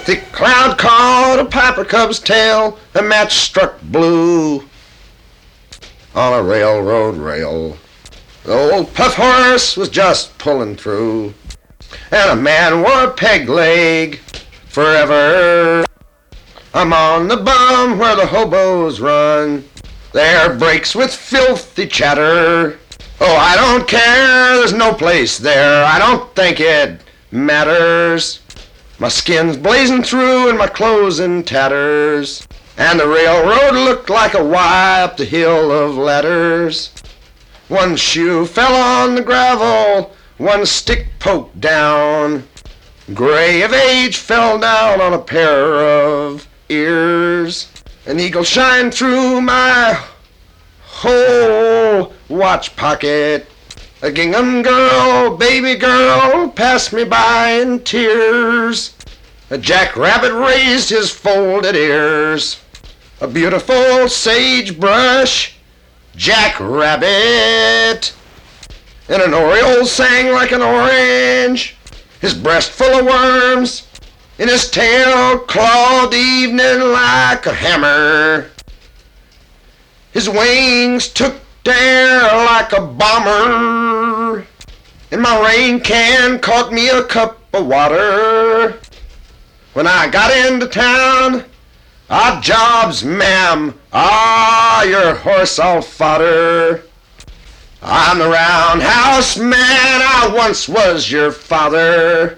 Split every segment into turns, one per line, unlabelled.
Thick cloud caught a piper cub's tail, a match struck blue on a railroad rail. The old puff horse was just pulling through, and a man wore a peg leg forever. I'm on the bum where the hobos run. Their breaks with filthy chatter. Oh, I don't care, there's no place there. I don't think it matters. My skin's blazing through and my clothes in tatters. And the railroad looked like a Y up the hill of ladders. One shoe fell on the gravel, one stick poked down. Gray of age fell down on a pair of ears. An eagle shined through my whole watch pocket. A gingham girl, baby girl, passed me by in tears. A jackrabbit raised his folded ears. A beautiful sagebrush jackrabbit. And an oriole sang like an orange, his breast full of worms, and his tail clawed the evening like a hammer. His wings took the air like a bomber, and my rain can caught me a cup of water. When I got into town, odd jobs, ma'am, your horse all fodder. I'm the roundhouse man, I once was your father.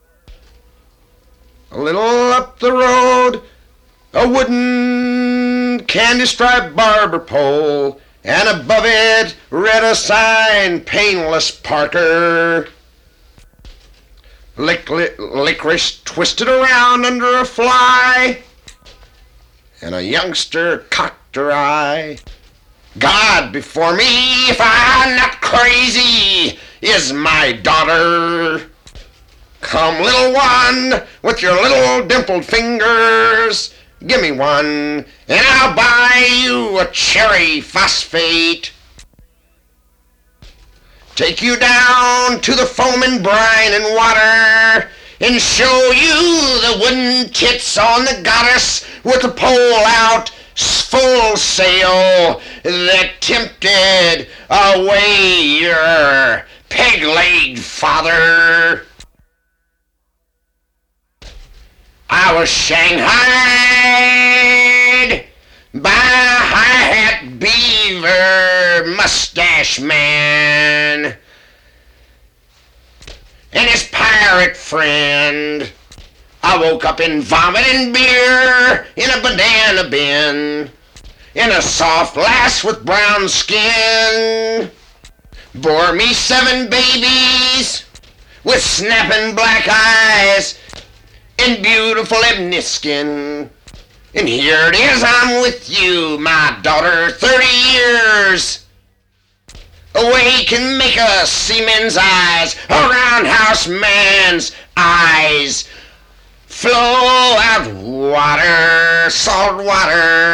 A little up the road, a wooden candy-striped barber pole, and above it read a sign, Painless Parker. Licorice twisted around under a fly, and a youngster cocked her eye. God before me, if I'm not crazy, is my daughter. Come, little one, with your little dimpled fingers, give me one, and I'll buy you a cherry phosphate. Take you down to the foaming brine and water, and show you the wooden tits on the goddess with the pole out, full sail, that tempted away your peg-legged father. I was shanghaied by a high-hat beaver mustache man and his pirate friend. I woke up in vomit and beer in a banana bin, in a soft lass with brown skin. Bore me 7 babies with snapping black eyes and beautiful ebony skin. And here it is, I'm with you, my daughter, 30 years. Away can make a seaman's eyes, a roundhouse man's eyes flow out water, salt water.